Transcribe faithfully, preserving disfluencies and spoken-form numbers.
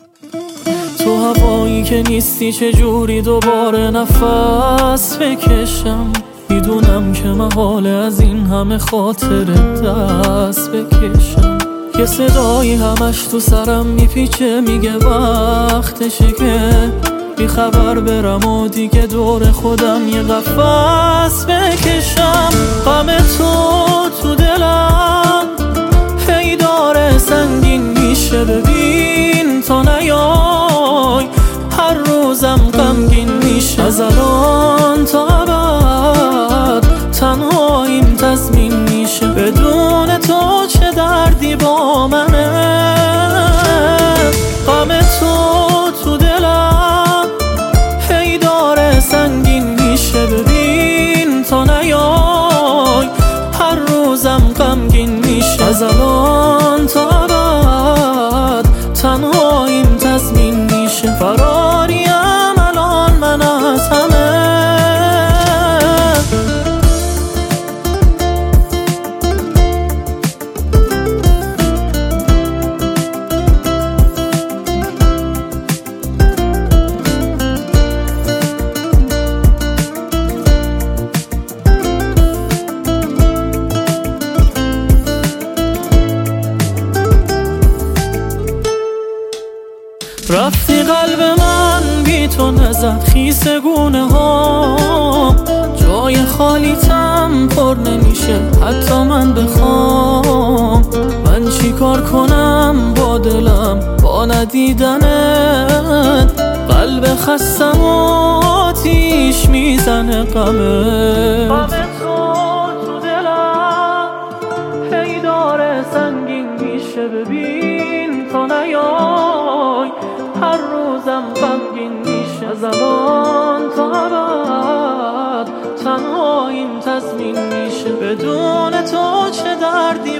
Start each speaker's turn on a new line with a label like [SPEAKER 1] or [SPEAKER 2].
[SPEAKER 1] تو هوایی که نیستی چجوری دوباره نفس بکشم؟ میدونم که محاله از این همه خاطر دست بکشم. یه صدایی همش تو سرم میپیچه میگه وقتشه که بی خبر برم و دیگه دور خودم یه قفس بکشم. غم تو تو دلم هی داره سنگین میشه، ببین تا نیای هر روزم غمگین میشه. از الان تا ابد تنهاییم تضمین میشه، بدون تو چه دردی با منه. غم تو تو دلم هی داره سنگین میشه، ببین تا نیای هر روزم غمگین میشه. از الان تا ابد تنهاییم تضمین میشه، فراریم الان من از همه. رفتی قلب من بی تو نزد خیس گونه ها، جای خالیتم پر نمیشه حتی من بخوام. من چی کار کنم با دلم با ندیدنت؟ قلب خستم و آتیش میزنه غمه. غم تو تو دلم هی داره سنگین میشه، ببین تا نیای هر روزم غمگین میشه. از الان تا ابد تنهاییم تضمین میشه، بدون تو چه دردی